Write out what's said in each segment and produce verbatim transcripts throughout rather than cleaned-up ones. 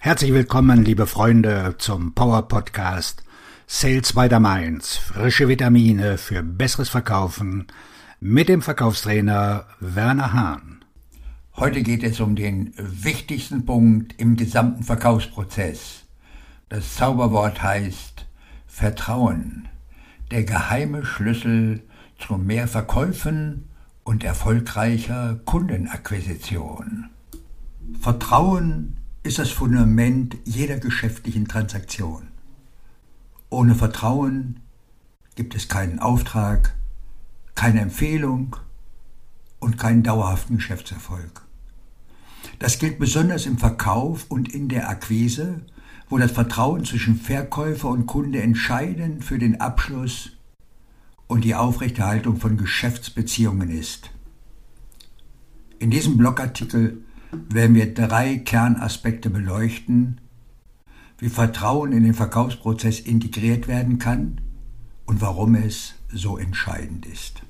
Herzlich willkommen, liebe Freunde, zum Power-Podcast Sales by the Mainz. Frische Vitamine für besseres Verkaufen mit dem Verkaufstrainer Werner Hahn. Heute geht es um den wichtigsten Punkt im gesamten Verkaufsprozess. Das Zauberwort heißt Vertrauen. Der geheime Schlüssel zu mehr Verkäufen und erfolgreicher Kundenakquisition. Vertrauen ist das Fundament jeder geschäftlichen Transaktion. Ohne Vertrauen gibt es keinen Auftrag, keine Empfehlung und keinen dauerhaften Geschäftserfolg. Das gilt besonders im Verkauf und in der Akquise, wo das Vertrauen zwischen Verkäufer und Kunde entscheidend für den Abschluss und die Aufrechterhaltung von Geschäftsbeziehungen ist. In diesem Blogartikel werden wir drei Kernaspekte beleuchten, wie Vertrauen in den Verkaufsprozess integriert werden kann und warum es so entscheidend ist.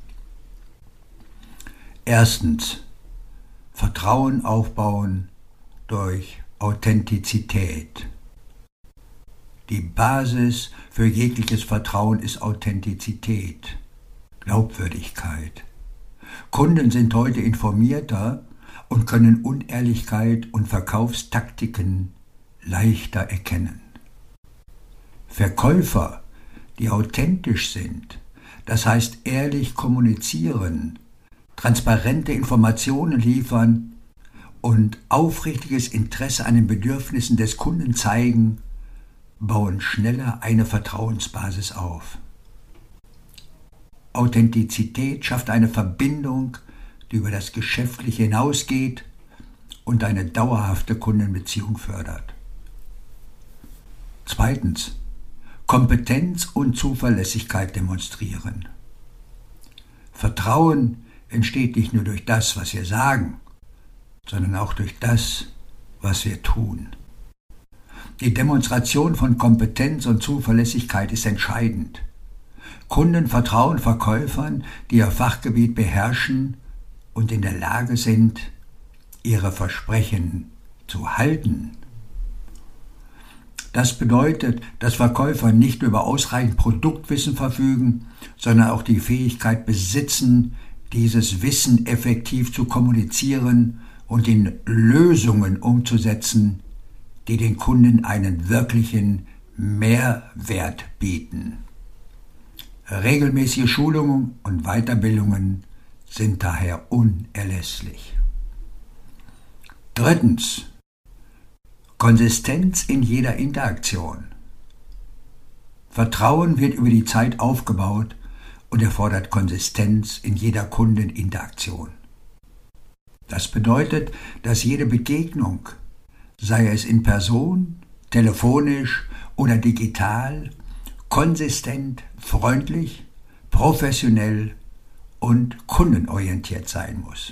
Erstens, Vertrauen aufbauen durch Authentizität. Die Basis für jegliches Vertrauen ist Authentizität, Glaubwürdigkeit. Kunden sind heute informierter und können Unehrlichkeit und Verkaufstaktiken leichter erkennen. Verkäufer, die authentisch sind, das heißt ehrlich kommunizieren, transparente Informationen liefern und aufrichtiges Interesse an den Bedürfnissen des Kunden zeigen, bauen schneller eine Vertrauensbasis auf. Authentizität schafft eine Verbindung, die über das Geschäftliche hinausgeht und eine dauerhafte Kundenbeziehung fördert. Zweitens, Kompetenz und Zuverlässigkeit demonstrieren. Vertrauen entsteht nicht nur durch das, was wir sagen, sondern auch durch das, was wir tun. Die Demonstration von Kompetenz und Zuverlässigkeit ist entscheidend. Kunden vertrauen Verkäufern, die ihr Fachgebiet beherrschen und in der Lage sind, ihre Versprechen zu halten. Das bedeutet, dass Verkäufer nicht nur über ausreichend Produktwissen verfügen, sondern auch die Fähigkeit besitzen, dieses Wissen effektiv zu kommunizieren und in Lösungen umzusetzen, die den Kunden einen wirklichen Mehrwert bieten. Regelmäßige Schulungen und Weiterbildungen sind daher unerlässlich. Drittens, Konsistenz in jeder Interaktion. Vertrauen wird über die Zeit aufgebaut und erfordert Konsistenz in jeder Kundeninteraktion. Das bedeutet, dass jede Begegnung, sei es in Person, telefonisch oder digital, konsistent, freundlich, professionell und kundenorientiert sein muss.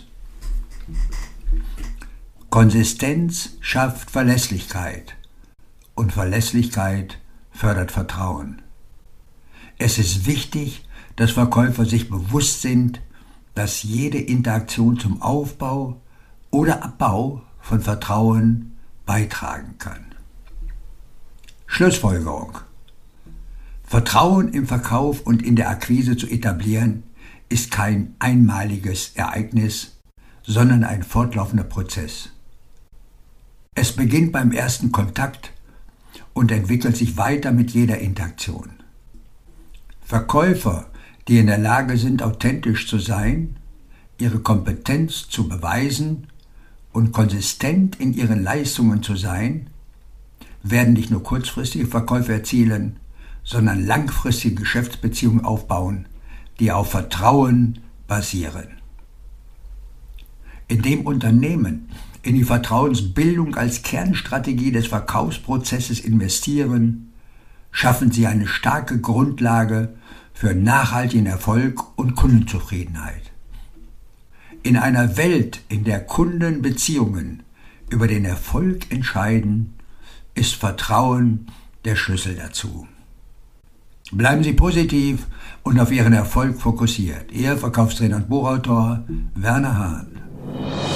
Konsistenz schafft Verlässlichkeit und Verlässlichkeit fördert Vertrauen. Es ist wichtig, dass Verkäufer sich bewusst sind, dass jede Interaktion zum Aufbau oder Abbau von Vertrauen beitragen kann. Schlussfolgerung: Vertrauen im Verkauf und in der Akquise zu etablieren, ist kein einmaliges Ereignis, sondern ein fortlaufender Prozess. Es beginnt beim ersten Kontakt und entwickelt sich weiter mit jeder Interaktion. Verkäufer, die in der Lage sind, authentisch zu sein, ihre Kompetenz zu beweisen und konsistent in ihren Leistungen zu sein, werden nicht nur kurzfristige Verkäufe erzielen, sondern langfristige Geschäftsbeziehungen aufbauen, die auf Vertrauen basieren. In dem Unternehmen in die Vertrauensbildung als Kernstrategie des Verkaufsprozesses investieren, schaffen Sie eine starke Grundlage für nachhaltigen Erfolg und Kundenzufriedenheit. In einer Welt, in der Kundenbeziehungen über den Erfolg entscheiden, ist Vertrauen der Schlüssel dazu. Bleiben Sie positiv und auf Ihren Erfolg fokussiert. Ihr Verkaufstrainer und Buchautor Werner Hahn.